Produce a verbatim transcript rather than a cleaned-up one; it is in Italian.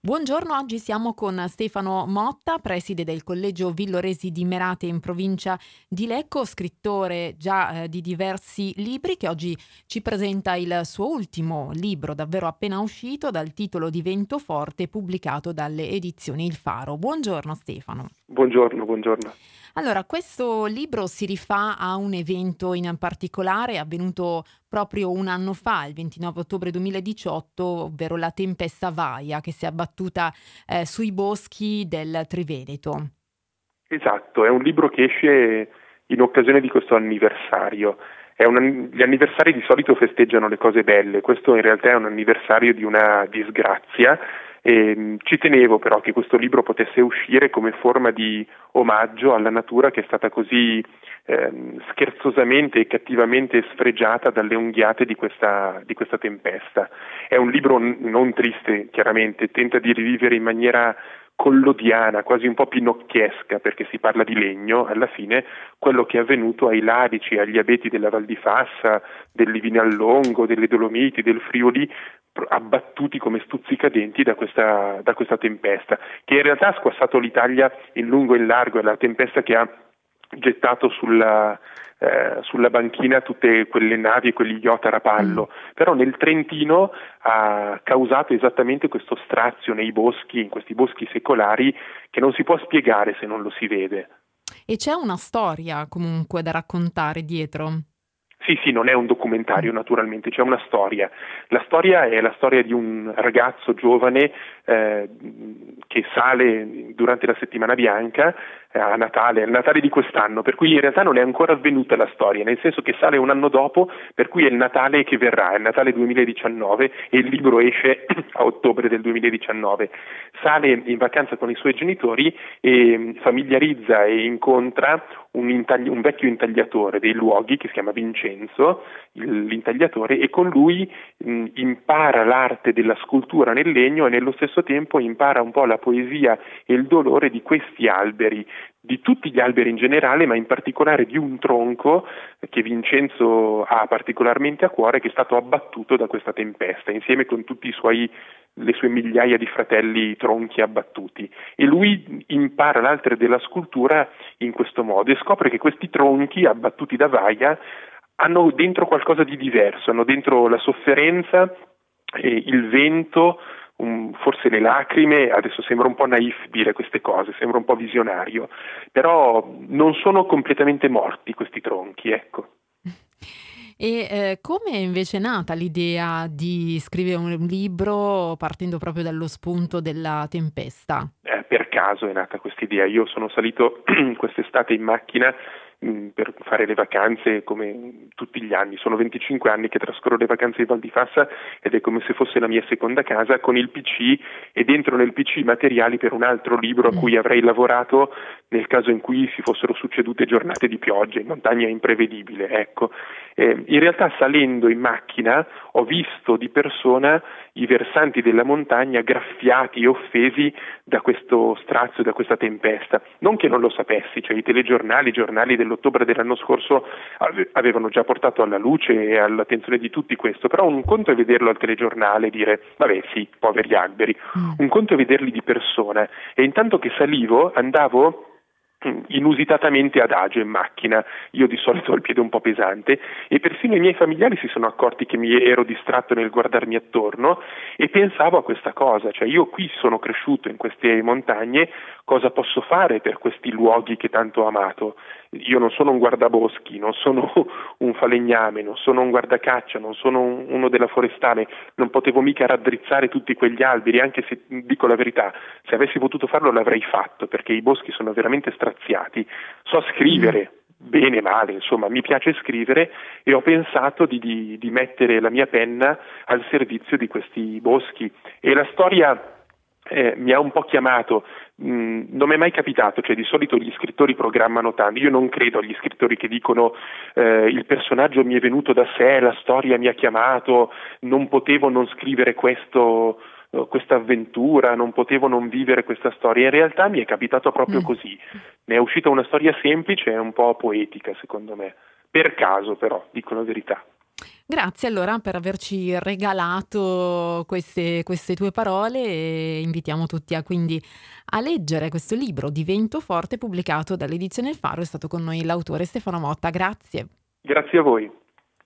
Buongiorno, oggi siamo con Stefano Motta, preside del Collegio Villoresi di Merate in provincia di Lecco, scrittore già eh, di diversi libri, che oggi ci presenta il suo ultimo libro, davvero appena uscito, dal titolo di Vento Forte, pubblicato dalle edizioni Il Faro. Buongiorno Stefano. Buongiorno, buongiorno. Allora, questo libro si rifà a un evento in particolare avvenuto proprio un anno fa, il ventinove ottobre duemiladiciotto, ovvero la tempesta Vaia che si è abbattuta eh, sui boschi del Triveneto. Esatto, è un libro che esce in occasione di questo anniversario. È un, gli anniversari di solito festeggiano le cose belle, questo in realtà è un anniversario di una disgrazia. E ci tenevo però che questo libro potesse uscire come forma di omaggio alla natura che è stata così ehm, scherzosamente e cattivamente sfregiata dalle unghiate di questa, di questa tempesta. È un libro n- non triste, chiaramente, tenta di rivivere in maniera collodiana, quasi un po' pinocchiesca, perché si parla di legno, alla fine, quello che è avvenuto ai Ladici, agli abeti della Val di Fassa, del Livinallongo, delle Dolomiti, del Friuli, abbattuti come stuzzicadenti da questa, da questa tempesta, che in realtà ha squassato l'Italia in lungo e in largo. È la tempesta che ha gettato sulla, eh, sulla banchina tutte quelle navi e quegli yacht a rapallo, mm. però nel Trentino ha causato esattamente questo strazio nei boschi, in questi boschi secolari, che non si può spiegare se non lo si vede. E c'è una storia comunque da raccontare dietro. Sì, sì, non è un documentario naturalmente, c'è una storia. La storia è la storia di un ragazzo giovane eh, che sale durante la settimana bianca eh, a Natale, al Natale di quest'anno, per cui in realtà non è ancora avvenuta la storia, nel senso che sale un anno dopo, per cui è il Natale che verrà, è il Natale duemiladiciannove e il libro esce a ottobre del duemiladiciannove. Sale in vacanza con i suoi genitori e familiarizza e incontra un, intagli- un vecchio intagliatore dei luoghi che si chiama Vincenzo, il- l'intagliatore, e con lui mh, impara l'arte della scultura nel legno e nello stesso tempo impara un po' la poesia e il dolore di questi alberi, di tutti gli alberi in generale, ma in particolare di un tronco che Vincenzo ha particolarmente a cuore, che è stato abbattuto da questa tempesta, insieme con tutti i suoi le sue migliaia di fratelli tronchi abbattuti, e lui impara l'arte della scultura in questo modo e scopre che questi tronchi abbattuti da Vaia hanno dentro qualcosa di diverso, hanno dentro la sofferenza, eh, il vento, um, forse le lacrime. Adesso sembra un po' naif dire queste cose, sembra un po' visionario, però non sono completamente morti questi tronchi, ecco. E eh, come è invece nata l'idea di scrivere un libro partendo proprio dallo spunto della tempesta? Eh, per caso è nata questa idea. Io sono salito quest'estate in macchina mh, per fare le vacanze come tutti gli anni. Sono venticinque anni che trascorro le vacanze in Val di Fassa ed è come se fosse la mia seconda casa, con il P C e dentro nel P C materiali per un altro libro a cui avrei lavorato nel caso in cui si fossero succedute giornate di pioggia. In montagna è imprevedibile, ecco. Eh, in realtà salendo in macchina ho visto di persona i versanti della montagna graffiati e offesi da questo strazio, da questa tempesta. Non che non lo sapessi, cioè i telegiornali, i giornali dell'ottobre dell'anno scorso ave- avevano già portato alla luce e all'attenzione di tutti questo, però un conto è vederlo al telegiornale e dire vabbè sì, poveri alberi, mm. un conto è vederli di persona, e intanto che salivo andavo inusitatamente adagio in macchina. Io di solito ho il piede un po' pesante e persino i miei familiari si sono accorti che mi ero distratto nel guardarmi attorno e pensavo a questa cosa, cioè io qui sono cresciuto in queste montagne, cosa posso fare per questi luoghi che tanto ho amato? Io non sono un guardaboschi, non sono un falegname, non sono un guardacaccia, non sono un, uno della forestale, non potevo mica raddrizzare tutti quegli alberi, anche se, dico la verità, se avessi potuto farlo l'avrei fatto, perché i boschi sono veramente straziati. So scrivere, mm. bene, male, insomma, mi piace scrivere e ho pensato di, di, di mettere la mia penna al servizio di questi boschi, e la storia Eh, mi ha un po' chiamato. Mm, non mi è mai capitato, cioè di solito gli scrittori programmano tanto. Io non credo agli scrittori che dicono eh, il personaggio mi è venuto da sé, la storia mi ha chiamato, non potevo non scrivere questo, questa avventura, non potevo non vivere questa storia. In realtà mi è capitato proprio mm. così, ne è uscita una storia semplice e un po' poetica, secondo me, per caso, però dico la verità. Grazie allora per averci regalato queste, queste tue parole e invitiamo tutti a quindi a leggere questo libro Divento forte pubblicato dall'edizione Il Faro. È stato con noi l'autore Stefano Motta. Grazie. Grazie a voi.